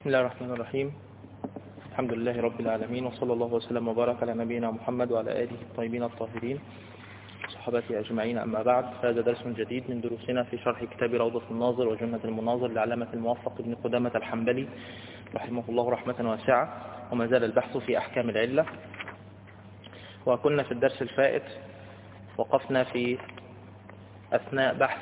بسم الله الرحمن الرحيم. الحمد لله رب العالمين، وصلى الله وسلم وبارك على نبينا محمد وعلى آله الطيبين الطاهرين صحابته أجمعين. أما بعد، فهذا درس جديد من دروسنا في شرح كتاب روضة الناظر وجنة المناظر لعلامة الموفق ابن قدامة الحنبلي رحمه الله رحمة واسعة، وما زال البحث في أحكام العلة. وكنا في الدرس الفائت وقفنا في أثناء بحث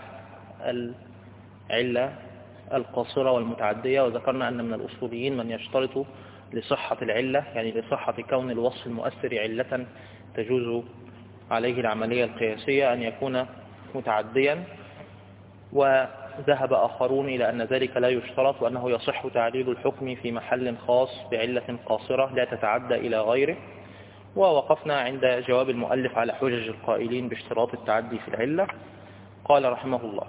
العلة القاصرة والمتعدية، وذكرنا أن من الأصوليين من يشترط لصحة العلة، يعني لصحة كون الوصف المؤثر علة تجوز عليه العملية القياسية، أن يكون متعديا. وذهب آخرون إلى أن ذلك لا يشترط، وأنه يصح تعليل الحكم في محل خاص بعلة قاصرة لا تتعدى إلى غيره. ووقفنا عند جواب المؤلف على حجج القائلين باشتراط التعدي في العلة. قال رحمه الله: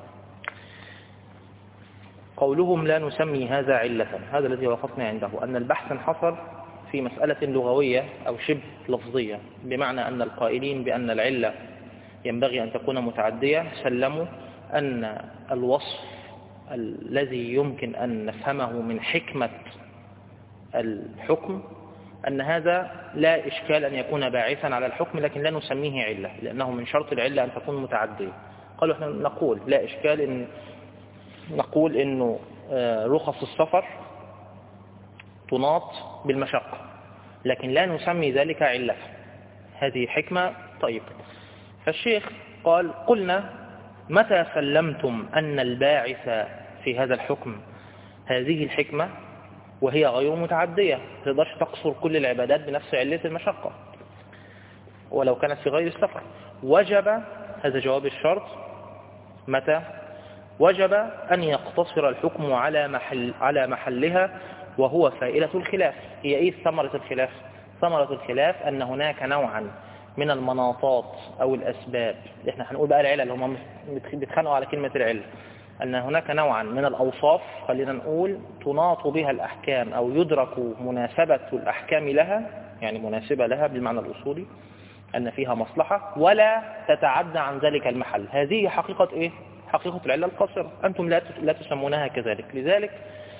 قولهم لا نسمي هذا علة، هذا الذي وقفنا عنده، أن البحث انحصر في مسألة لغوية أو شبه لفظية، بمعنى أن القائلين بأن العلة ينبغي أن تكون متعدية سلموا أن الوصف الذي يمكن أن نفهمه من حكمة الحكم أن هذا لا إشكال أن يكون باعثا على الحكم، لكن لا نسميه علة، لأنه من شرط العلة أن تكون متعدية. قالوا احنا نقول لا إشكال إن نقول إنه رخص السفر تناط بالمشقة، لكن لا نسمي ذلك علة. هذه حكمة. طيب، فالشيخ قال: قلنا متى سلمتم أن الباعث في هذا الحكم هذه الحكمة وهي غير متعدية، ما تقدرش تقصر كل العبادات بنفس علة المشقة ولو كانت في غير السفر، وجب، هذا جواب الشرط، متى وجب أن يقتصر الحكم على محلها، وهو فائدة الخلاف. هي إيه ثمرة الخلاف؟ ثمرة الخلاف أن هناك نوعا من المناطات أو الأسباب، إحنا هنقول بقى العلة اللي هم بيتخانقوا على كلمة العلة، أن هناك نوعا من الأوصاف، خلينا نقول، تناط بها الأحكام أو يدرك مناسبة الأحكام لها، يعني مناسبة لها بالمعنى الأصولي، أن فيها مصلحة ولا تتعدى عن ذلك المحل. هذه حقيقة إيه؟ حقيقة العلة القاصرة. أنتم لا تسمونها كذلك. لذلك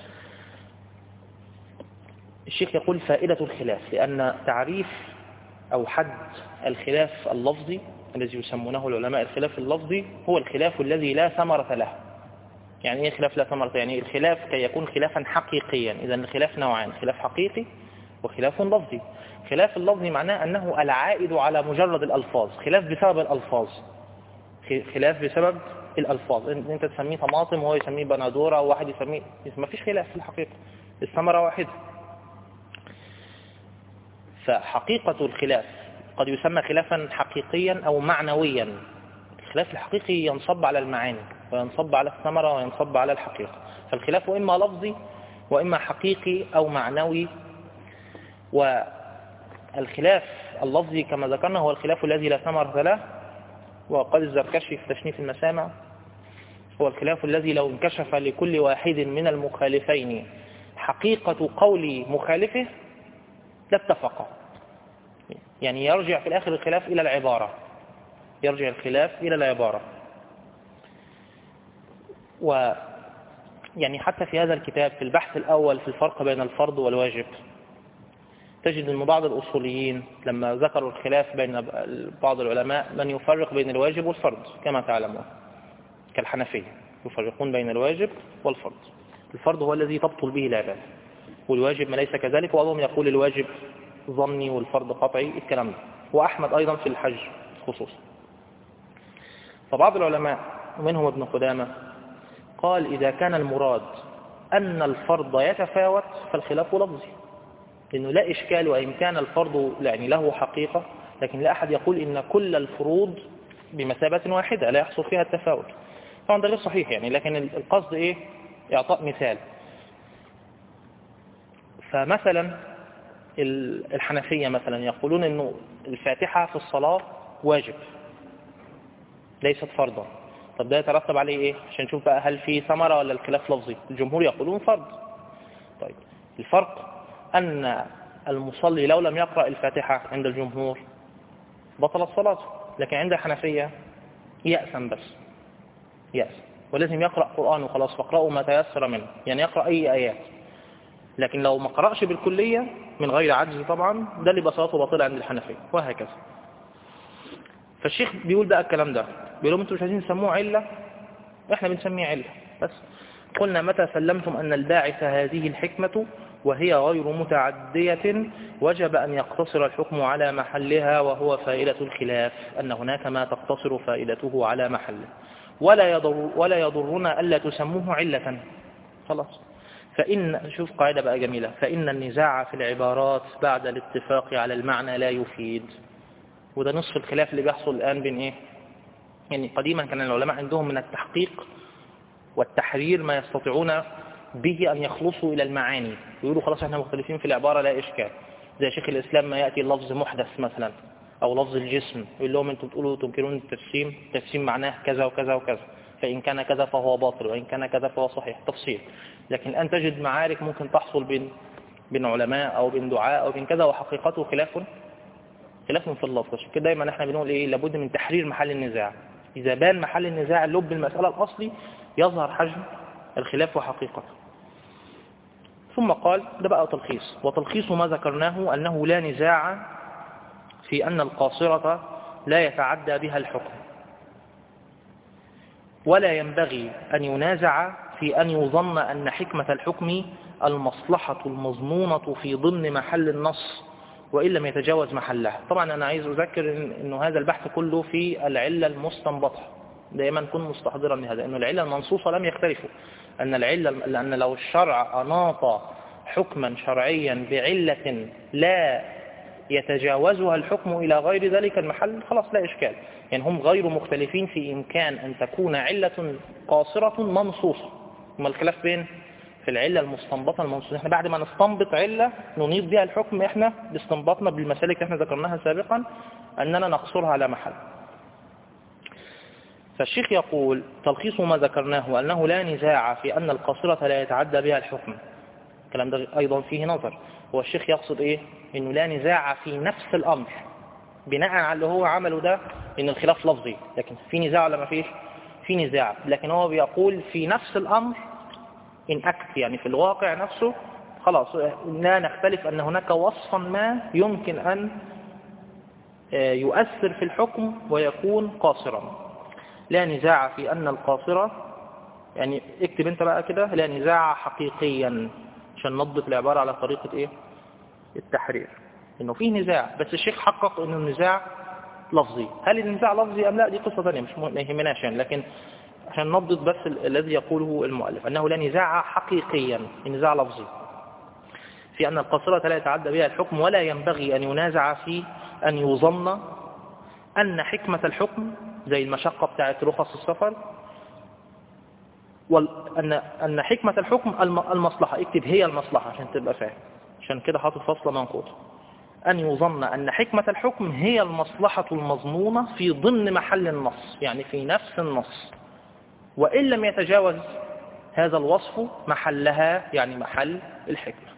الشيخ يقول فائدة الخلاف، لأن تعريف أو حد الخلاف اللفظي الذي يسمونه العلماء الخلاف اللفظي هو الخلاف الذي لا ثمرة له. يعني إيه خلاف لا ثمرة؟ يعني الخلاف كي يكون خلافا حقيقيا. إذا الخلاف نوعان: خلاف حقيقي وخلاف لفظي. خلاف اللفظي معناه أنه العائد على مجرد الألفاظ، خلاف بسبب الألفاظ، خلاف بسبب الألفاظ. أنت تسميه طماطم وهو يسميه بندورة، وواحد يسميه، ما فيش خلاف في الحقيقة، الثمرة واحدة. فحقيقة الخلاف قد يسمى خلافا حقيقيا أو معنويا. الخلاف الحقيقي ينصب على المعاني وينصب على الثمرة وينصب على الحقيقة. فالخلاف إما لفظي وإما حقيقي أو معنوي. والخلاف اللفظي كما ذكرنا هو الخلاف الذي لا ثمرة له، وقال الزركشي في تشنيف المسامع: هو الخلاف الذي لو انكشف لكل واحد من المخالفين حقيقة قول مخالفه لاتفقا. يعني يرجع في الآخر الخلاف إلى العبارة، يرجع الخلاف إلى العبارة. ويعني حتى في هذا الكتاب في البحث الأول في الفرق بين الفرض والواجب، تجد أن بعض الأصوليين لما ذكروا الخلاف بين بعض العلماء من يفرق بين الواجب والفرض كما تعلمون، كالحنفية يفرقون بين الواجب والفرض. الفرض هو الذي تبطل به العبادة، والواجب ما ليس كذلك، وبعضهم يقول الواجب ظني والفرض قطعي، الكلام ده. وأحمد أيضا في الحج خصوصا. فبعض العلماء ومنهم ابن قدامة قال إذا كان المراد أن الفرض يتفاوت فالخلاف لفظي، لأنه لا إشكال، وإن كان الفرض يعني له حقيقة، لكن لا أحد يقول إن كل الفروض بمثابة واحدة لا يحصل فيها التفاوت. طبعا ده غير صحيح يعني، لكن القصد إيه؟ إعطاء مثال. فمثلا الحنفية مثلا يقولون إنه الفاتحة في الصلاة واجب ليست فرضا. طب ده يترتب عليه إيه؟ عشان نشوف بقى هل في ثمرة ولا الخلاف لفظي. الجمهور يقولون فرض. طيب، الفرق أن المصلي لو لم يقرأ الفاتحة عند الجمهور بطلت صلاته، لكن عند الحنفية يأثم، بس يأثم، ولازم يقرأ قرآن وخلاص، فاقرأوا ما تيسر منه، يعني يقرأ أي آيات. لكن لو ما قرأش بالكلية من غير عجز طبعا ده اللي يبقى صلاته باطلة عند الحنفية وهكذا. فالشيخ بيقول بقى الكلام ده، بيقول لهم انتوا مش عايزين تسموه علة، احنا بنسميه علة بس. قلنا متى سلمتم أن الباعث هذه الحكمة وهي غير متعدية وجب أن يقتصر الحكم على محلها، وهو فائدة الخلاف أن هناك ما تقتصر فائدته على محله، ولا يضرنا ألا تسموه علة. خلاص. فإن شوف قاعدة بقى جميلة، فإن النزاع في العبارات بعد الاتفاق على المعنى لا يفيد. وده نصف الخلاف اللي بيحصل الآن بين إيه؟ يعني قديما كان العلماء عندهم من التحقيق والتحرير ما يستطيعون به أن يخلصوا إلى المعاني، يقولوا خلاص احنا مختلفين في العبارة لا إشكال. زي شيخ الإسلام ما يأتي اللفظ محدث مثلا أو لفظ الجسم يقول لهم انتم بتقولوا تنكرون التجسيم معناه كذا وكذا وكذا، فإن كان كذا فهو باطل وإن كان كذا فهو صحيح، تفصيل. لكن الآن تجد معارك ممكن تحصل بين علماء أو بين دعاء أو بين كذا وحقيقته خلاف في اللفظ. عشان كده دايما احنا بنقول إيه، لابد من تحرير محل النزاع. إذا بان محل النزاع لب المسألة الأصلي يظهر حجم الخلاف وحقيقته. ثم قال ده بقى تلخيص، وتلخيص ما ذكرناه أنه لا نزاع في أن القاصرة لا يتعدى بها الحكم، ولا ينبغي أن ينازع في أن يظن أن حكمة الحكم المصلحة المضمونة في ضمن محل النص وإن لم يتجاوز محلها. طبعا أنا عايز أذكر أنه هذا البحث كله في العلة المستنبطة، دائما كن مستحضرا لهذا، أن العلة المنصوصة لم يختلفوا، لأن لو الشرع أناط حكما شرعيا بعلة لا يتجاوزها الحكم إلى غير ذلك المحل خلاص لا إشكال. يعني هم غير مختلفين في إمكان أن تكون علة قاصرة منصوصة. ثم الخلاف بين في العلة المستنبطة المنصوصة. احنا بعد ما نستنبط علة ننيط بها الحكم، احنا باستنباطنا بالمسالك اللي احنا ذكرناها سابقا أننا نقصرها على محل. فالشيخ يقول تلخيص ما ذكرناه أنه لا نزاع في أن القاصرة لا يتعدى بها الحكم. الكلام ده أيضا فيه نظر. هو الشيخ يقصد إيه؟ إنه لا نزاع في نفس الأمر بناء على اللي هو عمله ده، إن الخلاف لفظي، لكن في نزاع ولا ما فيش؟ في نزاع، لكن هو بيقول في نفس الأمر إن أكت، يعني في الواقع نفسه خلاص لا نختلف أن هناك وصفا ما يمكن أن يؤثر في الحكم ويكون قاصرا. لا نزاع في أن القاصرة، يعني اكتب انت بقى كده، لا نزاع حقيقيا عشان نضبط العبارة على طريقة ايه التحرير، انه فيه نزاع بس الشيخ حقق انه النزاع لفظي. هل النزاع لفظي ام لا دي قصة ثانية مش ما يهمناش يعني، لكن عشان نضبط بس الذي يقوله المؤلف انه لا نزاع حقيقيا، النزاع لفظي في أن القاصرة لا يتعدى بها الحكم، ولا ينبغي أن ينازع في أن يظن أن حكمة الحكم زي المشقة بتاعت رخص السفر، أن حكمة الحكم المصلحة، اكتب هي المصلحة عشان تبقى فاهم، عشان كده حاطط فصلة منقوطة. أن يظن أن حكمة الحكم هي المصلحة المضمونة في ضمن محل النص، يعني في نفس النص، وإن لم يتجاوز هذا الوصف محلها، يعني محل الحكمة.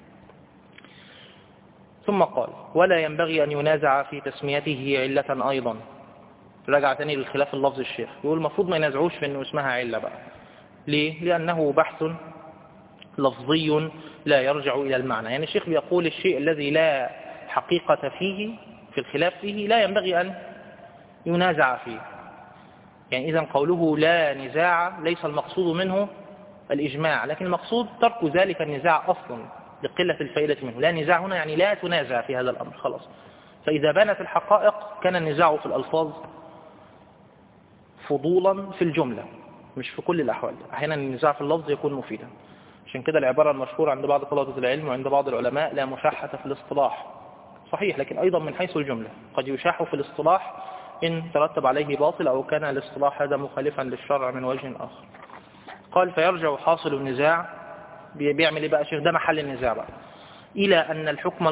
ثم قال ولا ينبغي أن ينازع في تسميته علة أيضا. رجع تاني للخلاف اللفظ الشيخ، يقول المفروض ما ينازعوش في أنه اسمها علة بقى. ليه؟ لأنه بحث لفظي لا يرجع إلى المعنى. يعني الشيخ بيقول الشيء الذي لا حقيقة فيه في الخلاف فيه لا ينبغي أن ينازع فيه. يعني إذن قوله لا نزاع ليس المقصود منه الإجماع، لكن المقصود ترك ذلك النزاع أصلا لقلة الفائدة منه. لا نزاع هنا يعني لا تنازع في هذا الأمر خلاص. فإذا بانت الحقائق كان النزاع في الألفاظ فضولا في الجملة مش في كل الأحوال. أحيانا النزاع في اللفظ يكون مفيدا. عشان كده العبارة المشهورة عند بعض طلبة العلم وعند بعض العلماء لا مشاحة في الاصطلاح، صحيح، لكن أيضا من حيث الجملة قد يشاح في الاصطلاح إن ترتب عليه باطل أو كان الاصطلاح هذا مخالفا للشرع من وجه آخر. قال فيرجع حاصل النزاع، بيعمل إيه بقى شيخ؟ ده محل النزاع بقى، إلى أن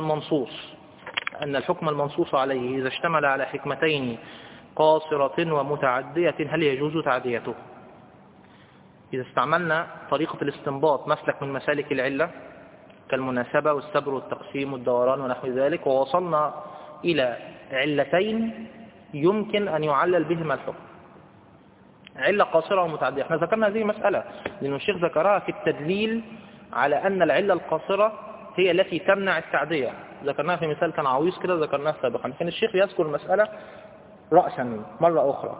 الحكم المنصوص عليه إذا اشتمل على حكمتين قاصرة ومتعدية هل يجوز تعديته؟ إذا استعملنا طريقة الاستنباط مسلك من مسالك العلة كالمناسبة والسبر والتقسيم والدوران ونحو ذلك، ووصلنا إلى علتين يمكن أن يعلل بهما الحكم، علة قاصرة ومتعدية. احنا ذكرنا هذه المسألة لأن الشيخ ذكرها في التدليل على أن العلة القاصرة هي التي تمنع التعدية. ذكرناها في مثال كان عويص كده، ذكرناها سابقا. كان الشيخ يذكر المسألة رأسا مرة أخرى.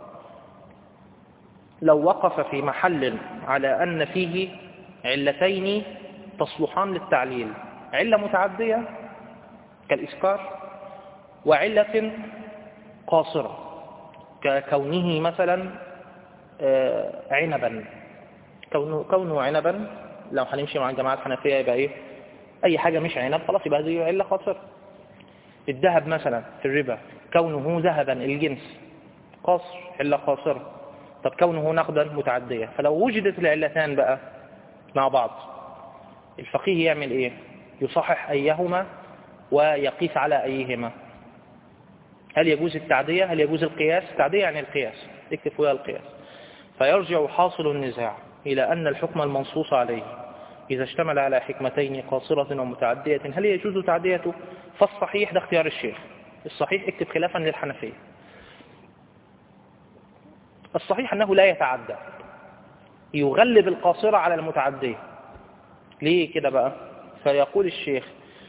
لو وقف في محل على أن فيه علتين تصلحان للتعليل، علة متعدية كالإسكار، وعلة قاصرة ككونه مثلا عنبا. كونه عنبا، لو هنمشي مع الجماعة الحنفية يبقى ايه؟ اي حاجة مش عنب خلاص يبقى هذه علة قاصرة. الذهب مثلا في الربا، كونه ذهبا الجنس قاصر، علة قاصرة. طب كونه نقدا متعدية. فلو وجدت العلتان بقى مع بعض، الفقيه يعمل ايه؟ يصحح ايهما ويقيس على ايهما. هل يجوز التعدية؟ هل يجوز القياس؟ التعدية يعني القياس، اكتب فيها القياس. فيرجع حاصل النزاع إلى أن الحكم المنصوص عليه إذا اشتمل على حكمتين قاصرة ومتعدية هل يجوز تعديته؟ فالصحيح، ده اختيار الشيخ، الصحيح اكتب خلافا للحنفية، الصحيح أنه لا يتعدى، يغلب القاصرة على المتعدية. ليه كده بقى؟ فيقول الشيخ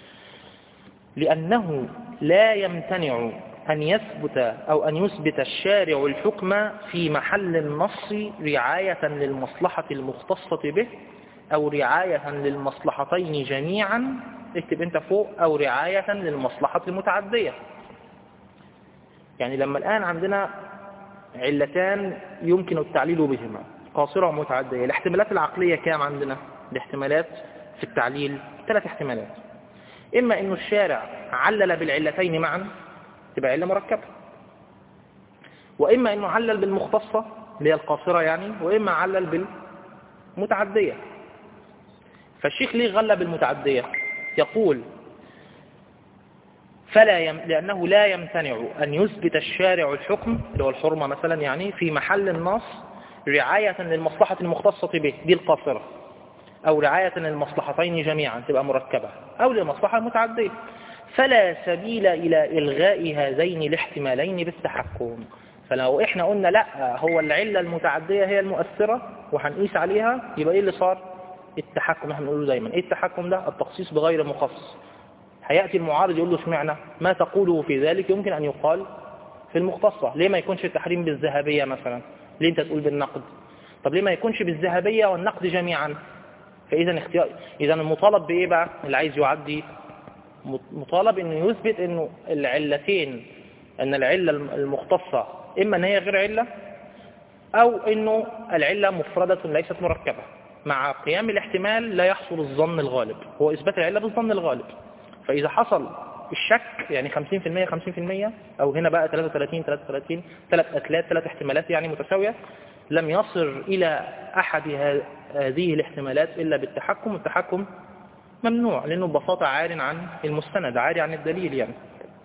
لأنه لا يمتنع أن يثبت الشارع الحكم في محل النص رعاية للمصلحة المختصة به، أو رعاية للمصلحتين جميعا، اكتب انت فوق، أو رعاية للمصلحة المتعدية. يعني لما الآن عندنا علتان يمكن التعليل بهما، قاصرة ومتعدية، الاحتمالات العقلية كام عندنا؟ الاحتمالات في التعليل 3 احتمالات. إما أن الشارع علل بالعلتين معا تبقى علة مركبة، وإما أنه علل بالمختصة اللي هي القاصرة يعني، وإما علل بالمتعدية. فالشيخ ليه غلب المتعدية؟ يقول لأنه لا يمتنع أن يثبت الشارع الحكم اللي هو الحرمة مثلا يعني في محل النص رعاية للمصلحة المختصة به، دي القاصرة، أو رعاية للمصلحتين جميعا تبقى مركبة، أو للمصلحة المتعدية. فلا سبيل إلى إلغاء هذين الاحتمالين بالتحكم. فلو إحنا قلنا لا، هو العلة المتعدية هي المؤثرة وهنقيس عليها، يبقى إيه اللي صار؟ التحكم. احنا بنقوله دايما إيه التحكم ده؟ التخصيص بغير مخصص. هيأتي المعارض يقول له اشمعنى ما تقوله في ذلك يمكن أن يقال في المختصة. ليه ما يكونش التحريم بالذهبية مثلا؟ ليه أنت تقول بالنقد؟ طب ليه ما يكونش بالذهبية والنقد جميعا؟ فإذا إذا المطالب بإيه بقى؟ اللي عايز يعدي مطالب إنه يثبت إنه العلتين، أن العلة المختصة إما أن هي غير علة، أو إنه العلة مفردة ليست مركبة. مع قيام الاحتمال لا يحصل الظن الغالب، هو إثبات العلة بالظن الغالب. فإذا حصل الشك يعني 50% 50%، أو هنا بقى 33 33، 3 أتلات 3 احتمالات يعني متساوية، لم يصل إلى أحد هذه الاحتمالات إلا بالتحكم. التحكم ممنوع لأنه ببساطة عار عن المستند، عار عن الدليل يعني.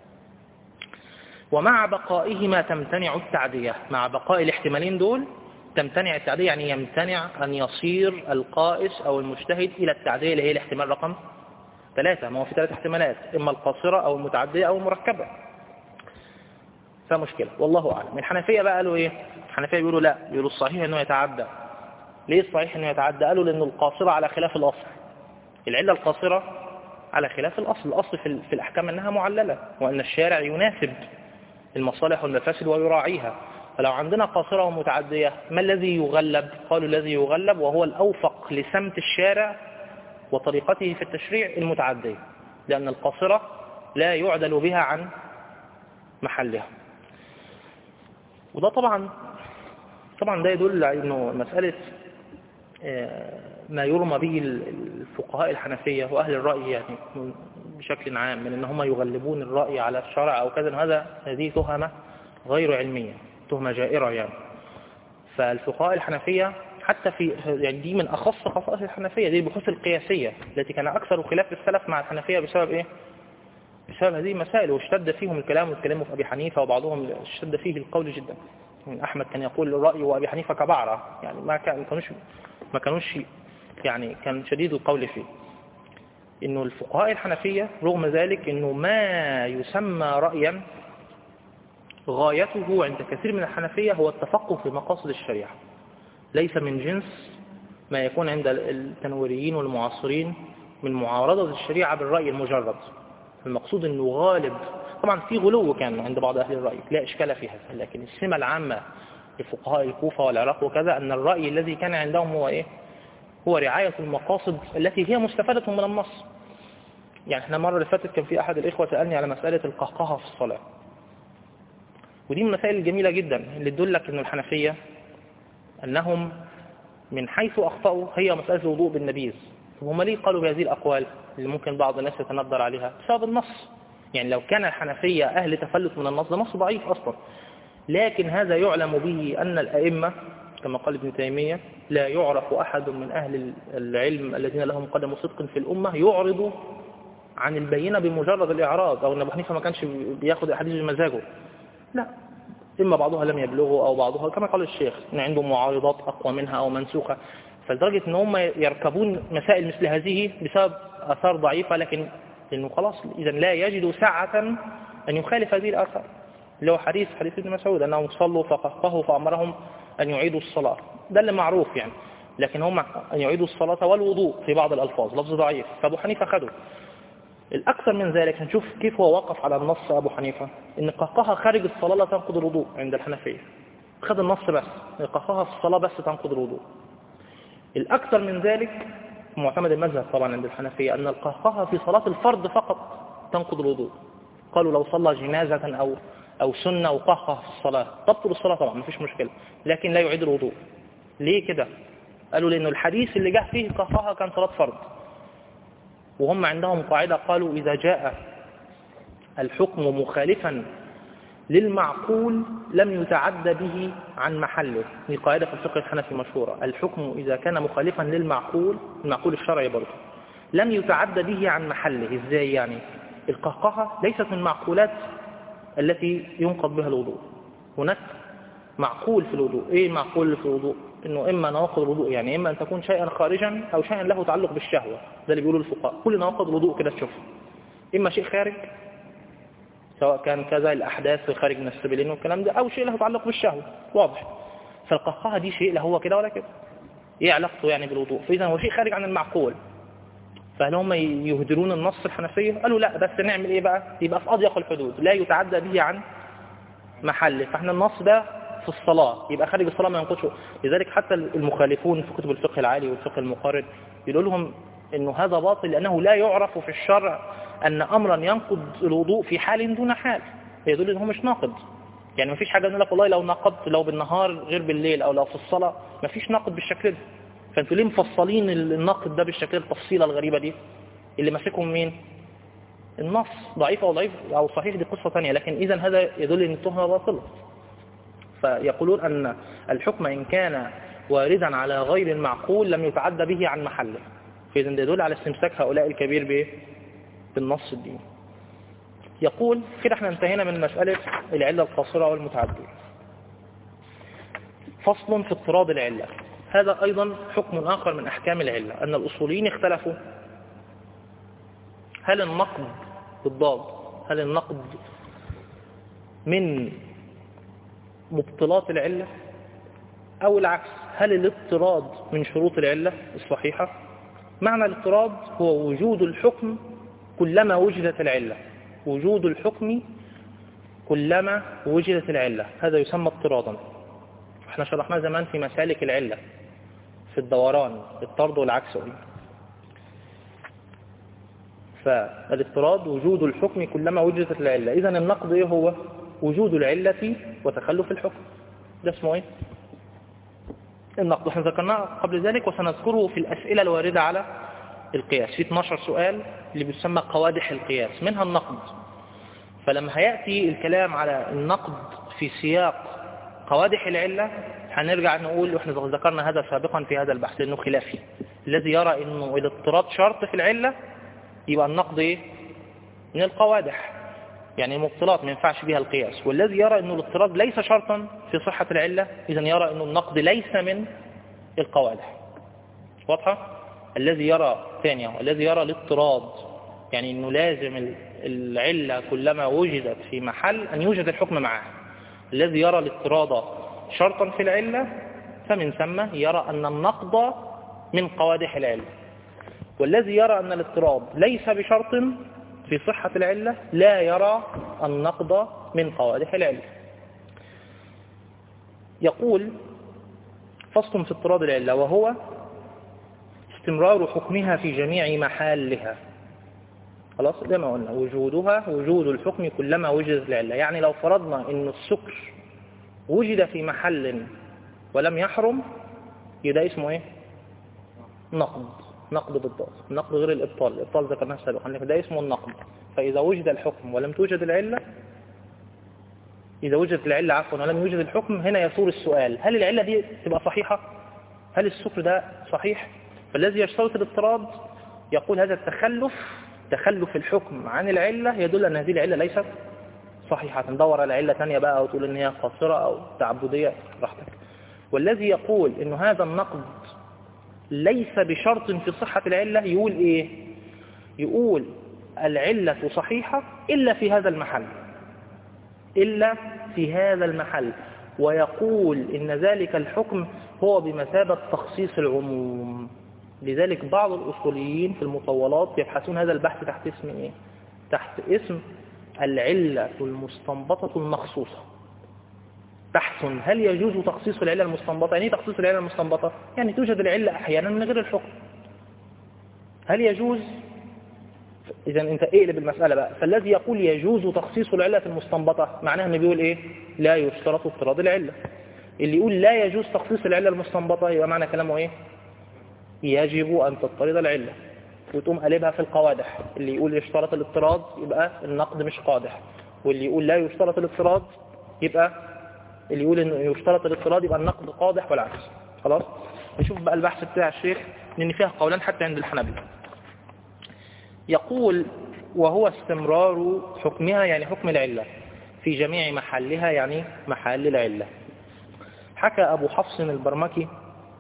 ومع بقائهما تمتنع التعدية، مع بقاء الاحتمالين دول تمتنع التعدية، يعني يمتنع أن يصير القائس أو المجتهد إلى التعدية اللي هي الاحتمال رقم 3. ما هو في 3 احتمالات، إما القاصرة أو المتعدية أو المركبة. فمشكلة والله أعلم. الحنفية بقى قالوا إيه؟ الحنفية بيقولوا لا، بيقولوا الصحيح أنه يتعدى. ليه الصحيح أنه يتعدى؟ قالوا لأنه القاصرة على خلاف الأصل. العلة القاصرة على خلاف الأصل. الأصل في الأحكام أنها معللة، وأن الشارع يناسب المصالح والمفاسد ويراعيها. فلو عندنا قاصرة ومتعدية ما الذي يغلب؟ قالوا الذي يغلب وهو الأوفق لسمت الشارع وطريقته في التشريع المتعدية، لأن القاصرة لا يعدل بها عن محلها. وده طبعا ده يدل على أنه مسألة ما يرمى به الفقهاء الحنفية وأهل الرأي يعني بشكل عام من أنهم يغلبون الرأي على الشرع أو كذا، هذه تهمة غير علمية، تهمة جائرة يعني. فالفقهاء الحنفية حتى في يعني دي من أخص خصائص الحنفية، دي البحوث القياسية التي كان أكثر خلاف السلف مع الحنفية بسبب إيه؟ بسبب هذه المسائل، واشتد فيهم الكلام، والكلام في أبي حنيفة، وبعضهم اشتد فيه القول جدا. أحمد كان يقول الرأي وأبي حنيفة كبعرة، يعني ما كانوش يعني كان شديد القول فيه. إنه الفقهاء الحنفية رغم ذلك إنه ما يسمى رأيا غايته عند كثير من الحنفية هو التفقه في مقاصد الشريعة، ليس من جنس ما يكون عند التنويريين والمعاصرين من معارضة الشريعة بالرأي المجرد. المقصود أنه غالب، طبعا في غلو كان عند بعض أهل الرأي لا إشكال في هذا، لكن السمة العامة لفقهاء الكوفة والعراق وكذا أن الرأي الذي كان عندهم هو إيه؟ هو رعاية المقاصد التي هي مستفادة من النص. يعني احنا مرة اللي فاتت كان في أحد الإخوة سألني على مسألة القهقهة في الصلاة، ودي من المسائل الجميلة جدا اللي تدلك أن الحنفية أنهم من حيث أخطأوا هي مسألة الوضوء بالنبيذ. هم ليه قالوا بهذه الأقوال اللي ممكن بعض الناس يتندر عليها؟ بسبب النص. يعني لو كان الحنفية أهل تفلت من النص، ده نص ضعيف أصلا، لكن هذا يعلم به أن الأئمة كما قال ابن تيمية لا يعرف أحد من أهل العلم الذين لهم قدم صدق في الأمة يعرض عن البينة بمجرد الإعراض، أو أن أبو حنيفة ما كانش بياخد الحديث بمزاجه، لا، إما بعضها لم يبلغه أو بعضها كما قال الشيخ إن عنده معارضات أقوى منها أو منسوخة، فلدرجة أن هم يركبون مسائل مثل هذه بسبب آثار ضعيفة، لكن لأنه خلاص إذا لا يجد سعة أن يخالف هذه الآثار، اللي هو حديث ابن مسعود أنهم صلوا فقهقهوا فأمرهم أن يعيدوا الصلاة، ده اللي معروف يعني، لكن هم أن يعيدوا الصلاة والوضوء في بعض الألفاظ لفظ ضعيف، فأبو حنيفة خده. الأكثر من ذلك هنشوف كيف هو وقف على النص أبو حنيفة إن قهقهة خارج الصلاة لا تنقض الوضوء عند الحنفية، خد النص بس، قهقهة في الصلاة بس تنقض الوضوء. الأكثر من ذلك معتمد المذهب طبعا عند الحنفية أن القهقهة في صلاة الفرض فقط تنقض الوضوء، قالوا لو صلى جنازة أو سنة وقهقه في الصلاة تبطل الصلاة طبعا ما فيش مشكلة، لكن لا يعيد الوضوء. ليه كده؟ قالوا لأن الحديث اللي جاء فيه قهقهة كان صلاة فرض، وهم عندهم قاعدة قالوا إذا جاء الحكم مخالفا للمعقول لم يتعد به عن محله. دي قاعدة في الفقه الحنفي مشهورة، الحكم إذا كان مخالفا للمعقول، المعقول الشرعي برضه، لم يتعد به عن محله. إزاي يعني؟ القهقهة ليست من المعقولات التي ينقض بها الوضوء، هناك معقول في الوضوء. إيه معقول في الوضوء؟ إنه إما نواقض الوضوء يعني إما أن تكون شيئا خارجا أو شيئا له تعلق بالشهوة، ده اللي بيقولوا الفقهاء، كل نواقض الوضوء كده تشوف إما شيء خارج سواء كان كذا الأحداث خارج من السبيلين والكلام ده، أو شيء له تعلق بالشهوة واضح. فالقهقهة دي شيء لا هو كده ولا كده، إيه علاقته يعني بالوضوء؟ فإذا هو شيء خارج عن المعقول. فهل هم يهدرون النص الحنفية؟ قالوا لا، بس نعمل إيه بقى؟ يبقى في أضيق الحدود لا يتعدى به عن محله، فإحنا النص ده في الصلاة يبقى خارج الصلاة ما ينقضش. لذلك حتى المخالفون في كتب الفقه العالي والفقه المقارن يقولوا لهم إنه هذا باطل، لأنه لا يعرف في الشرع أن أمرا ينقض الوضوء في حال دون حال، يدل إنه مش ناقض. يعني ما فيش حاجة نقول لك والله لو نقضت لو بالنهار غير بالليل أو لو في الصلاة ما فيش ناقض بالشكل ده. فأنتوا ليه مفصلين الناقض ده بالشكل التفصيلة الغريبة دي؟ اللي ماسكهم مين؟ النص ضعيف أو ضعيف أو صحيح دي قصة ثانية، لكن إذا هذا يدل أن التهمة باطلة. فيقولون أن الحكم إن كان واردا على غير المعقول لم يتعدى به عن محله، فإذا يدل على استمساك هؤلاء الكبير بالنص الديني. يقول كده احنا انتهينا من مسألة العلة القاصرة والمتعدية. فصل في اضطراد العلة، هذا أيضا حكم آخر من أحكام العلة، أن الأصوليين اختلفوا هل النقض بالضاد هل النقض من مبطلات العلة أو العكس، هل الاضطراد من شروط العلة الصحيحة؟ معنى الاضطراد هو وجود الحكم كلما وجدت العلة، وجود الحكم كلما وجدت العلة، هذا يسمى اضطرادا. احنا شرحنا زمان في مسالك العلة في الدوران الطرد والعكس. فالاضطراد وجود الحكم كلما وجدت العلة، إذن النقض إيه هو؟ وجود العلة وتخلف الحكم، ده اسمه إيه؟ النقض. احنا ذكرناه قبل ذلك وسنذكره في الأسئلة الواردة على القياس، في 12 سؤال اللي بيسمى قوادح القياس منها النقض. فلما هيأتي الكلام على النقض في سياق قوادح العلة هنرجع نقول، واحنا ذكرنا هذا سابقا في هذا البحث لأنه خلافي، الذي يرى أنه الاضطراد شرط في العلة يبقى النقض إيه؟ من القوادح، يعني المبطلات ما ينفعش بها القياس، والذي يرى أنه الاضطراد ليس شرطا في صحة العلة إذن يرى أنه النقض ليس من القوادح. واضحة؟ الذي يرى ثانية، الذي يرى الاضطراد يعني أنه لازم العلة كلما وجدت في محل أن يوجد الحكم معها، الذي يرى الاضطراد شرطا في العلة فمن ثم يرى أن النقض من قوادح العلة. والذي يرى أن الاضطراب ليس بشرط في صحة العلة لا يرى النقض من قوادح العلة. يقول فصل في اضطراد العلة وهو استمرار حكمها في جميع محلها. خلاص زي ما قلنا وجودها وجود الحكم كلما وجدت العلة. يعني لو فرضنا أن السكر وجد في محل ولم يحرم يبقى اسمه ايه؟ نقض بالضبط. النقض غير الإبطال ذكرناه سابقا، لكن ده اسمه النقض. فإذا وجد الحكم ولم توجد العلة، إذا وجدت العلة عفوا ولم يوجد الحكم، هنا يثور السؤال: هل العلة دي تبقى صحيحة؟ هل السكر ده صحيح؟ فالذي يشترط الاضطراد يقول هذا تخلف الحكم عن العلة يدل أن هذه العلة ليست صحيحة. تدور على علة ثانية بقى وتقول إن هي قاصرة أو تعبدية براحتك. والذي يقول إنه هذا النقض ليس بشرط في صحة العلة يقول إيه؟ يقول العلة صحيحة إلا في هذا المحل، ويقول إن ذلك الحكم هو بمثابة تخصيص العموم. لذلك بعض الأصوليين في المطولات يبحثون هذا البحث تحت اسم إيه؟ تحت اسم العلة المستنبطة المخصوصة. بحث هل يجوز تخصيص العلة المستنبطة؟ يعني ايه تخصيص العلة المستنبطة؟ يعني توجد العلة أحيانا من غير الحكم. هل يجوز؟ إذا أنت اقلب المسألة بقى. فالذي يقول يجوز تخصيص العلة المستنبطة معناه أنه بيقول إيه؟ لا يشترط اضطراد العلة. اللي يقول لا يجوز تخصيص العلة المستنبطة يبقى معنى كلامه إيه؟ يجب أن تضطرد العلة، وتقوم قلبها في القوادح. اللي يقول يشترط الاضطراد يبقى النقد مش قادح، واللي يقول لا يشترط الاضطراد يبقى اللي يقول انه يشترط الاضطراد يبقى النقد قادح والعكس. خلاص نشوف بقى البحث بتاع الشيخ لان فيها قولان حتى عند الحنابلة. يقول وهو استمرار حكمها يعني حكم العلة في جميع محلها يعني محل العلة. حكى أبو حفص البرمكي،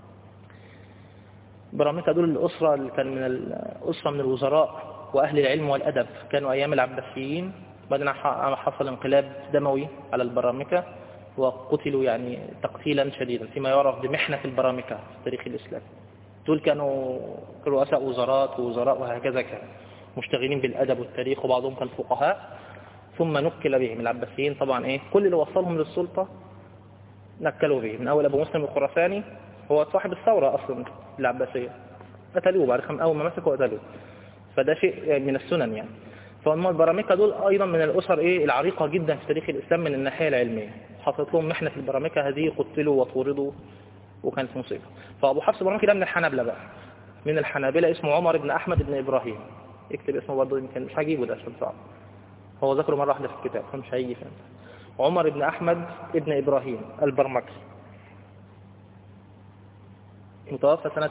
برمكة دول الأسرة اللي كان من الأسرة من الوزراء وأهل العلم والأدب، كانوا أيام العباسيين، بعدين حصل انقلاب دموي على البرامكة وقتلوا يعني تقتيلا شديدا فيما يعرف بمحنة البرامكة في التاريخ الإسلامي. دول كانوا رؤساء ووزراء وهكذا، كانوا مشتغلين بالأدب والتاريخ وبعضهم كان فقهاء، ثم نكل بهم العباسيين. طبعا إيه كل اللي وصلهم للسلطة نكلوا به، من أول أبو مسلم الخراساني هو صاحب الثورة أصلا العباسية، قتلوه بعد أول ما مسكوا قتلوه. فده شيء من السنن يعني. فهم البرامكة دول أيضا من الأسر العريقة جدا في تاريخ الإسلام من الناحية العلمية. حصلت لهم محنة البرامكة هذه، قتلوا وطوردوا وكانت مصيبة. فأبو حفص البرامكي ده من الحنابلة بقى، من الحنابلة، اسمه عمر بن أحمد بن إبراهيم. اكتب اسمه برضه يمكن مش هجيبه ده عشان صعب، هو ذكره مرة واحدة في الكتاب فمش هيجي فهمت. عمر بن أحمد بن إبراهيم البرمكي، متوفى سنة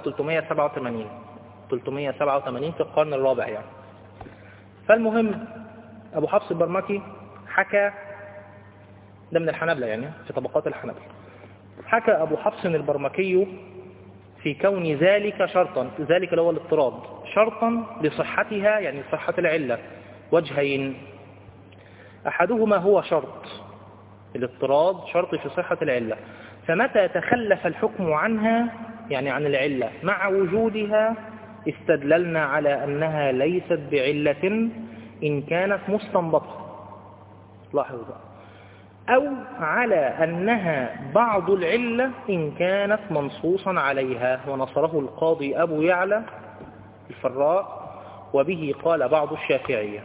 387 في القرن الرابع يعني. فالمهم أبو حفص البرمكي حكى، ده من الحنابلة يعني في طبقات الحنابلة، حكى أبو حفص البرمكي في كون ذلك شرطا، ذلك اللي هو الاضطراد، شرطا لصحتها يعني صحة العلة وجهين. أحدهما هو شرط الاضطراد، شرط في صحة العلة، فمتى تخلف الحكم عنها يعني عن العلة مع وجودها استدللنا على أنها ليست بعلة إن كانت مستنبطة، لاحظوا بقى، أو على أنها بعض العلة إن كانت منصوصا عليها. ونصره القاضي أبو يعلى الفراء وبه قال بعض الشافعية.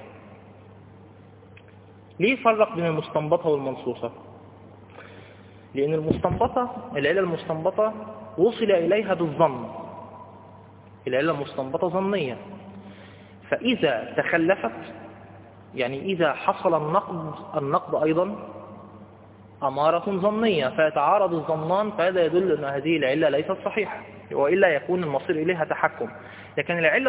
ليه فرق بين المستنبطة والمنصوصة؟ لأن المستنبطة، العلة المستنبطة وصل إليها بالظن، العلة المستنبطة ظنية، فإذا تخلفت يعني إذا حصل النقض أيضا أمارة ظنية، فيتعارض الظنان، فهذا يدل أن هذه العلة ليست صحيحة، وإلا يكون المصير إليها تحكم. لكن العلة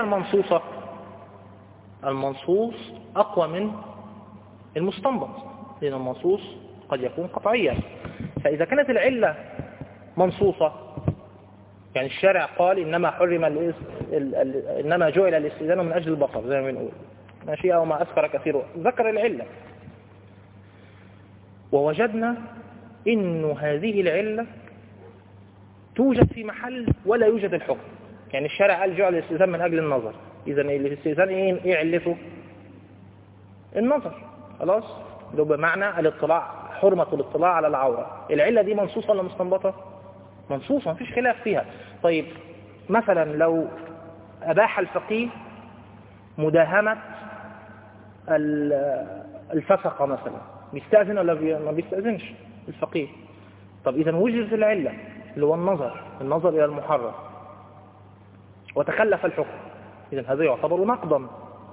المنصوص أقوى من المستنبط، لأن المنصوص قد يكون قطعيا. فإذا كانت العلة منصوصة يعني الشارع قال إنما جعل الاستئذان من أجل البصر زي ما بنقول ماشي، أو ما أسكر كثيره، ذكر العلة، ووجدنا إن هذه العلة توجد في محل ولا يوجد الحكم، يعني الشارع قال جعل الاستئذان من أجل النظر، إذا الاستئذان إيه علته؟ النظر. خلاص، ده بمعنى الاطلاع، حرمة الاطلاع على العورة. العلة دي منصوصة ولا مستنبطة؟ منصوصة، مفيش خلاف فيها. طيب مثلا لو أباح الفقيه مداهمة الفسقة مثلا، بيستأذن ولا ما بيستأذنش الفقيه؟ طب إذا وجدت العلة اللي هو النظر إلى المحرم وتخلف الحكم، إذا هذا يعتبر نقضا،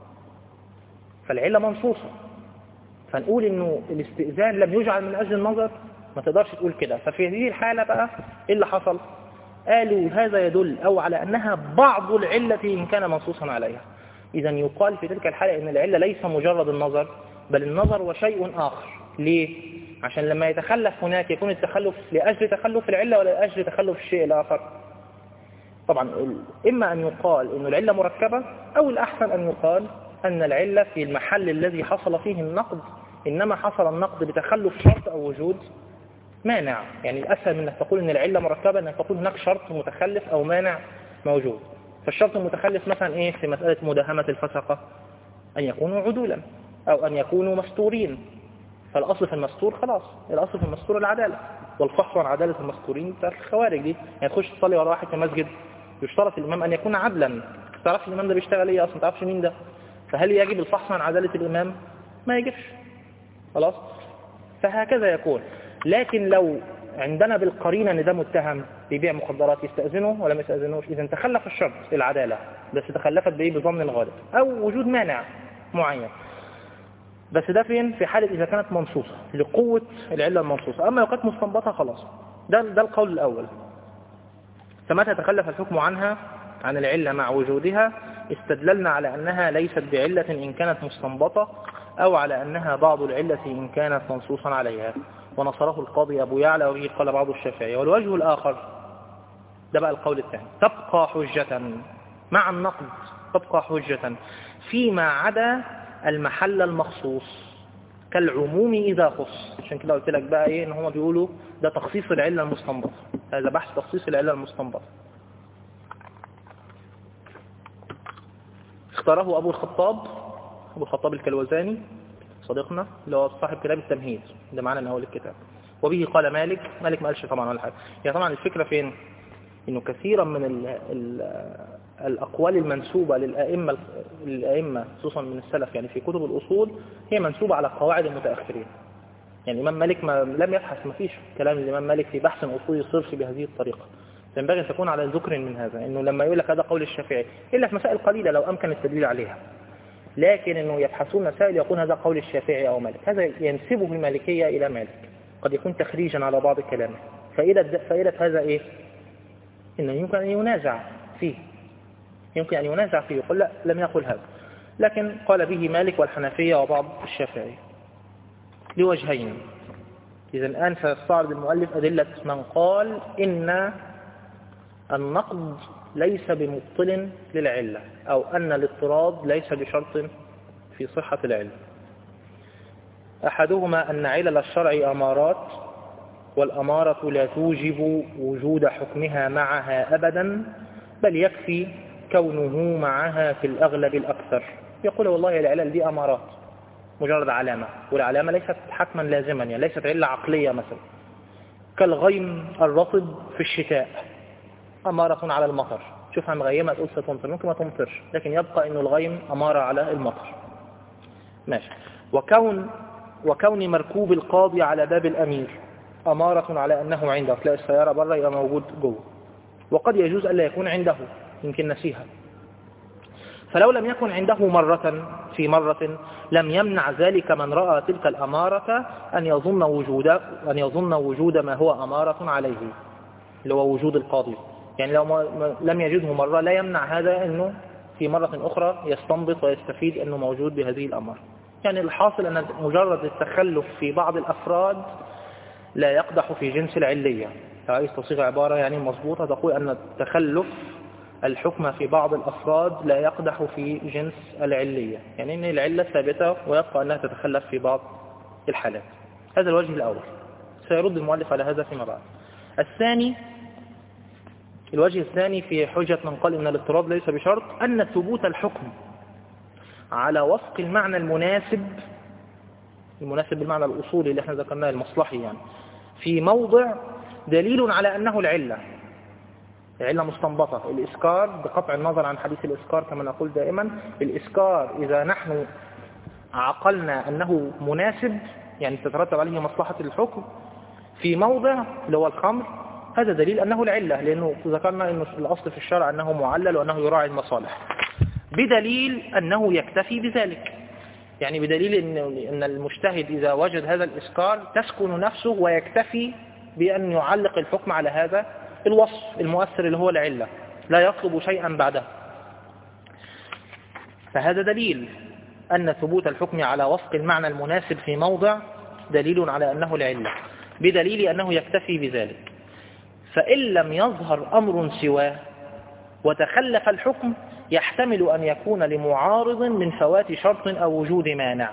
فالعلة منصوصة. فنقول إنه الاستئذان لم يجعل من أجل النظر، ما تقدرش تقول كده. ففي هذه الحالة بقى إيه اللي حصل؟ قالوا هذا يدل أو على أنها بعض العلة إن كان منصوصا عليها. إذا يقال في تلك الحالة إن العلة ليس مجرد النظر، بل النظر وشيء آخر. ليه؟ عشان لما يتخلف هناك يكون التخلف لأجل تخلف العلة ولا لأجل تخلف الشيء الآخر. طبعا إما أن يقال إن العلة مركبة، أو الأحسن أن يقال أن العلة في المحل الذي حصل فيه النقض إنما حصل النقض بتخلف شرط أو وجود مانع. يعني الأسهل من أن تقول أن العلة مركبة أن تقول هناك شرط متخلف أو مانع موجود. فالشرط المتخلف مثلا إيه في مسألة مداهمة الفسقة؟ أن يكونوا عدولا أو أن يكونوا مستورين. فالأصل في المستور خلاص، الأصل في المستور العدالة، والفحص عن عدالة المستورين بتاعت الخوارج دي. يعني تخش تصلي ورا واحد في مسجد يشترط الإمام أن يكون عدلا، ما تعرفش الإمام ده بيشتغل إيه أصلا، ما تعرفش مين ده، فهل يجب الفحص عن عدالة الإمام؟ ما يجبش. خلاص، فهكذا يكون. لكن لو عندنا بالقرينة ان ده متهم بيبيع مخدرات، يستأذنه ولا ما يستأذنوش؟ إذا تخلف الشرط العدالة، بس تخلفت بإيه؟ بظن الغالب أو وجود مانع معين. بس ده فين؟ في حالة إذا كانت منصوصة لقوة العلة المنصوصة. أما لو كانت مستنبطة خلاص، ده القول الأول. فمتى تخلف الحكم عنها عن العلة مع وجودها استدللنا على أنها ليست بعلة إن كانت مستنبطة، أو على أنها بعض العلة إن كانت منصوصا عليها. ونصره القاضي أبو يعلى، وبه قال بعض الشافعية. والوجه الآخر، ده بقى القول الثاني، تبقى حجة مع النقد، تبقى حجة فيما عدا المحل المخصوص كالعموم إذا خص. عشان كده قلت لك بقى إيه، إن هم بيقولوا ده تخصيص العلة المستنبطة، هذا بحث تخصيص العلة المستنبطة. اختاره أبو الخطاب الكلوزاني صديقنا اللي هو صاحب كتاب التمهيد، ده معنا من أول الكتاب. وبه قال مالك ما قالش طبعا ولا حاجة. يعني طبعا الفكرة فين؟ إنه كثيرا من الأقوال المنسوبة للأئمة خصوصا من السلف، يعني في كتب الأصول، هي منسوبة على قواعد المتأخرين. يعني الإمام مالك لم يبحث، ما فيش كلام الإمام مالك في بحث أصولي صرف بهذه الطريقة. ينبغي أن تكون على ذكر من هذا، إنه لما يقول لك هذا قول الشافعي إلا في مسائل قليلة لو أمكن التدليل عليها، لكن إنه يبحثون مسائل يقول هذا قول الشافعي أو مالك، هذا ينسبه المالكية إلى مالك، قد يكون تخريجا على بعض كلامه. فائدة هذا إيه؟ إنه يمكن أن ينازع فيه، يقول لا لم يقل هذا، لكن قال به مالك والحنفية وبعض الشافعي لوجهين. إذا الآن سيستعرض المؤلف أدلة من قال إن النقض ليس بمبطل للعلة، أو أن الاضطراد ليس بشرط في صحة العلة. أحدهما أن علل الشرع أمارات، والأمارة لا توجب وجود حكمها معها أبدا، بل يكفي كونه معها في الأغلب الأكثر. يقول والله العلل دي أمارات، مجرد علامة، والعلامة ليست حتما لازما، يعني ليست علة عقلية مثلا، كالغيم الرطب في الشتاء أمارة على المطر. شوفها مغيمة تقول ستمطر، ممكن ما تمطرش، لكن يبقى إنه الغيم أمارة على المطر. ماشي. وكون مركوب القاضي على باب الأمير أمارة على أنه عنده، تلاقي السيارة برا يبقى موجود جوه، وقد يجوز ألا يكون عنده، يمكن نسيها. فلو لم يكن عنده في مرة لم يمنع ذلك من رأى تلك الأمارة أن يظن وجود ما هو أمارة عليه، اللي هو وجود القاضي. يعني لو لم يجده مرة لا يمنع هذا أنه في مرة أخرى يستنبط ويستفيد أنه موجود بهذه الأمارة. يعني الحاصل أن مجرد التخلف في بعض الأفراد لا يقدح في جنس العلية. عايز تصيغ عبارة يعني مضبوطة، تقول أن التخلف الحكم في بعض الأفراد لا يقدح في جنس العلية، يعني أن العلة ثابتة ويبقى أنها تتخلف في بعض الحالات. هذا الوجه الأول، سيرد المؤلف على هذا فيما بعد. الثاني الوجه الثاني في حجة من قال إن الاضطراد ليس بشرط أن ثبوت الحكم على وفق المعنى المناسب بالمعنى الأصولي اللي احنا ذكرناه المصلحي يعني في موضع دليل على أنه العلة مستنبطة. الإسكار بقطع النظر عن حديث الإسكار كما نقول دائما، الإسكار إذا نحن عقلنا أنه مناسب يعني تترتب عليه مصلحة الحكم في موضع اللي هو الخمر، هذا دليل أنه العلة، لأنه ذكرنا أنه الأصل في الشرع أنه معلل وأنه يراعي المصالح، بدليل أنه يكتفي بذلك. يعني بدليل أن المجتهد إذا وجد هذا الإسكار تسكن نفسه ويكتفي بأن يعلق الحكم على هذا الوصف المؤثر اللي هو العلة، لا يطلب شيئا بعده. فهذا دليل أن ثبوت الحكم على وفق المعنى المناسب في موضع دليل على أنه العلة، بدليل أنه يكتفي بذلك. فإن لم يظهر أمر سواه وتخلف الحكم يحتمل أن يكون لمعارض من فوات شرط أو وجود مانع.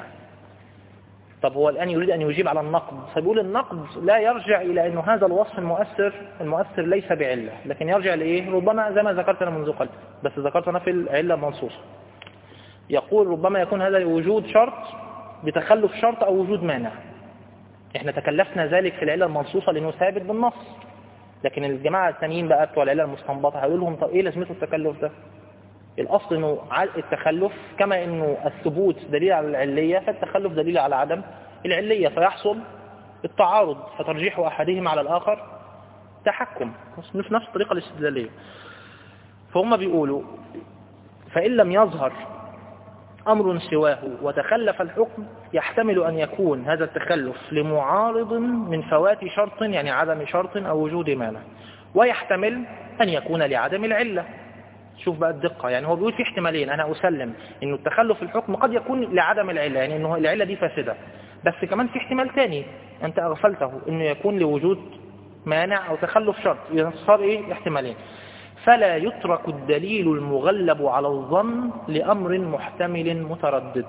طب هو الآن يريد أن يجيب على النقد، فبيقول النقد لا يرجع إلى أنه هذا الوصف المؤثر ليس بعلة، لكن يرجع لإيه؟ ربما زي ما ذكرت أنا منذ قليل، بس ذكرت أنا في العلة المنصوصة. يقول ربما يكون هذا وجود شرط بتخلف شرط أو وجود مانع. احنا تكلفنا ذلك في العلة المنصوصة لأنه ثابت بالنص، لكن الجماعة الثانيين بقى بتوع العلة المستنبطة هيقول لهم طب إيه لازمته التكلف ده؟ الأصل أنه التخلف كما أنه الثبوت دليل على العلية، فالتخلف دليل على عدم العلية، فيحصل التعارض، فترجيح أحدهم على الآخر تحكم، مش نفس الطريقة الاستدلالية. فهم بيقولوا فإن لم يظهر أمر سواه وتخلف الحكم يحتمل أن يكون هذا التخلف لمعارض من فوات شرط يعني عدم شرط أو وجود مانع، ويحتمل أن يكون لعدم العلة. شوف بقى الدقة، يعني هو بيقول في احتمالين، أنا أسلم إنه التخلف الحكم قد يكون لعدم العلة، يعني إنه العلة دي فاسدة، بس كمان في احتمال تاني أنت أغفلته، إنه يكون لوجود مانع أو تخلف شرط. إذا صار إيه؟ احتمالين. فلا يترك الدليل المغلب على الظن لأمر محتمل متردد.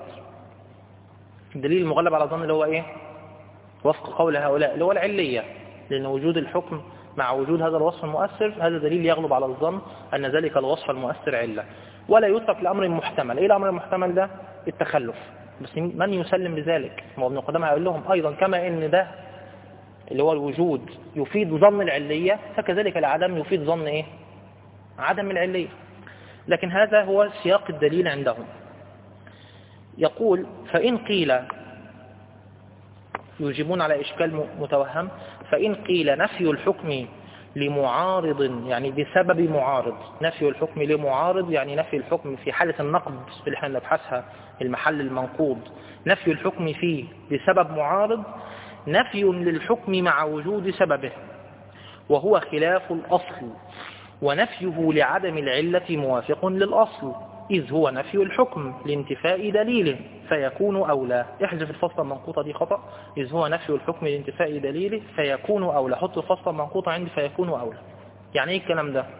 الدليل المغلب على الظن اللي هو إيه؟ وفق قول هؤلاء اللي هو العلية، لأن وجود الحكم مع وجود هذا الوصف المؤثر هذا دليل يغلب على الظن أن ذلك الوصف المؤثر علة. ولا يترك لأمر محتمل. إيه الأمر المحتمل ده؟ التخلف. بس من يسلم بذلك؟ ما ابن قدامة هيقول لهم أيضا كما إن ده اللي هو الوجود يفيد ظن العلية، فكذلك العدم يفيد ظن إيه؟ عدم العلية. لكن هذا هو سياق الدليل عندهم. يقول فإن قيل، يجيبون على إشكال متوهم، فإن قيل نفي الحكم لمعارض يعني بسبب معارض، نفي الحكم لمعارض يعني نفي الحكم في حالة النقض اللي احنا نبحثها المحل المنقوض، نفي الحكم فيه بسبب معارض نفي للحكم مع وجود سببه، وهو خلاف الأصل، ونفيه لعدم العلة موافق للأصل، إذ هو نفي الحكم لانتفاء دليله فيكون أولى. احذف الفصل المنقوطة دي خطأ، إذ هو نفي الحكم لانتفاء دليله فيكون أولى، حط الفصل المنقوطة عندي فيكون أولى. يعني إيه الكلام ده؟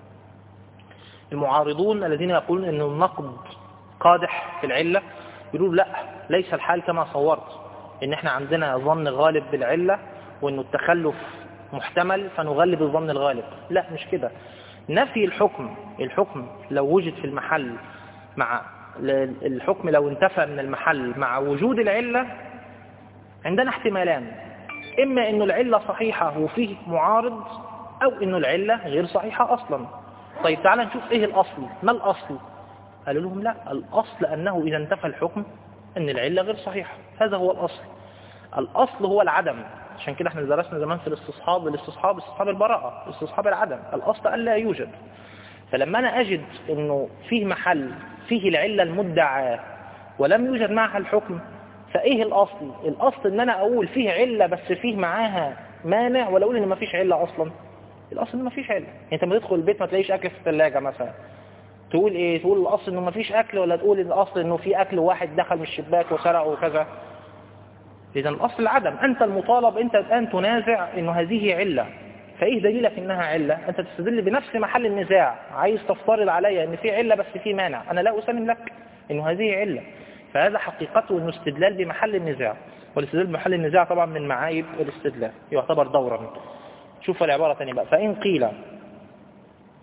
المعارضون الذين يقولون أن النقد قادح في العلة يقولون لا، ليس الحال كما صورت، إن احنا عندنا ظن غالب بالعلة وأنه التخلف محتمل فنغلب الظن الغالب. لا، مش كده. نفي الحكم لو وجد في المحل مع الحكم لو انتفى من المحل مع وجود العلة عندنا احتمالان، إما إنه العلة صحيحة وفيه معارض، أو إنه العلة غير صحيحة أصلا. طيب تعالى نشوف إيه الأصل. ما الأصل؟ قالوا لهم لا، الأصل أنه إذا انتفى الحكم أن العلة غير صحيحة، هذا هو الأصل. الأصل هو العدم. عشان كده احنا درسنا زمان في الاستصحاب البراءة، استصحاب العدم، الأصل ألا يوجد. فلما أنا أجد أنه فيه محل فيه العلة المدعاة ولم يوجد معها الحكم، فإيه الأصل؟ الأصل أن أنا أقول فيه علة بس فيه معاها مانع، ولا أقول أن ما فيش علة أصلا؟ الأصل أن ما فيش علة. انت ما تدخل البيت ما تلاقيش أكل في الثلاجة مثلا، تقول إيه؟ تقول الأصل أنه ما فيش أكل، ولا تقول الأصل أنه في أكل واحد دخل من الشباك وسرق وكذا؟ إذا الأصل العدم. أنت المطالب أنت الآن تنازع أنه هذه علة، فإيه دليلك أنها علة؟ أنت تستدل بنفس محل النزاع، عايز تفترض علي أن في علة بس في مانع، أنا لا أسلم لك أنه هذه علة. فهذا حقيقته أنه استدلال بمحل النزاع، والاستدلال بمحل النزاع طبعا من معايب الاستدلال، يعتبر دورا. شوف العبارة ثانية بقى. فإن قيل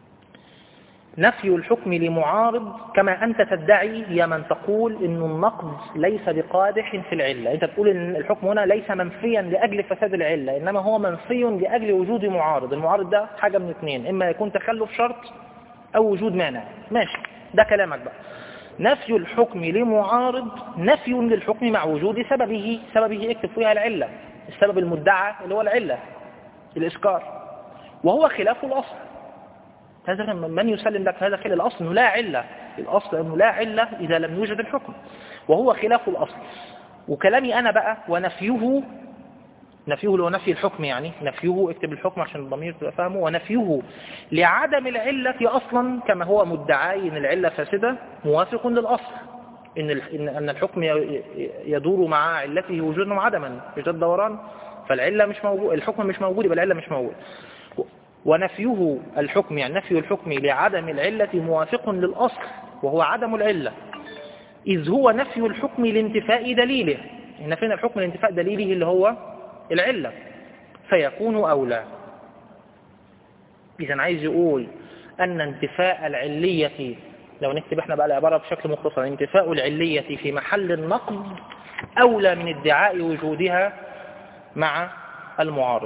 نفي الحكم لمعارض كما أنت تدعي يا من تقول إن النقض ليس بقادح في العلة. أنت تقول إن الحكم هنا ليس منفيا لأجل فساد العلة، إنما هو منفي لأجل وجود معارض. المعارض ده حاجة من اثنين، إما يكون تخلف شرط أو وجود مانع. ماشي، ده كلامك بقى. نفي الحكم لمعارض نفي للحكم مع وجود سببه. سببه اكتب فيها العلة، السبب المدعى اللي هو العلة الإسكار، وهو خلاف الأصل. هذا من يسلم لك هذا خلاف الأصل أنه لا علة. الأصل أنه لا علة إذا لم يوجد الحكم، وهو خلاف الأصل. وكلامي أنا بقى ونفيه، نفيه هو نفي الحكم، يعني نفيه اكتب الحكم عشان الضمير تبقى فاهمه. ونفيه لعدم العلة أصلا كما هو مدعي أن العلة فاسدة موافق للأصل، أن الحكم يدور مع علته وجودا وعدما، يوجد دوران، فالعلة مش موجود، الحكم مش موجود، يبقى العلة مش موجود. ونفيه الحكم يعني نفي الحكم لعدم العلة موافق للأصل وهو عدم العلة، إذ هو نفي الحكم لانتفاء دليله. نفينا الحكم لانتفاء دليله اللي هو العلة، فيكون أولى. إذا عايز يقول أن انتفاء العلية، لو نكتب احنا بقى العبارة بشكل مختصر، انتفاء العلية في محل النقض أولى من ادعاء وجودها مع المعارض.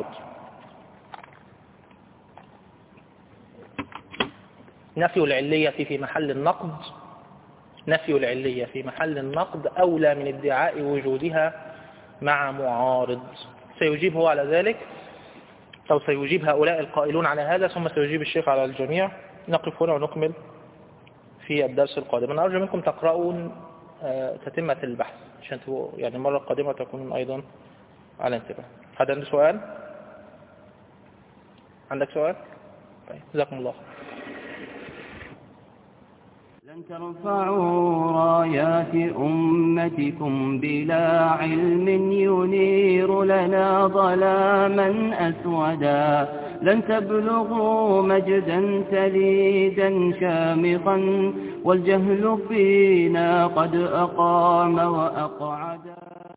نفي العلية في محل النقض، نفي العلية في محل النقض أولى من ادعاء وجودها مع معارض. سيجيب هو على ذلك، أو سيجيب هؤلاء القائلون على هذا، ثم سيجيب الشيخ على الجميع. نقف هنا ونكمل في الدرس القادم. أنا أرجو منكم تقرؤون تتمة البحث عشان يعني المرة القادمة تكونون أيضا على انتباه. هذا عنده سؤال؟ عندك سؤال؟ طيب، جزاكم الله. لن ترفعوا رايات أمتكم بلا علم ينير لنا ظلاما أسودا. لن تبلغوا مجدا تليدا شامخا والجهل فينا قد أقام وأقعدا.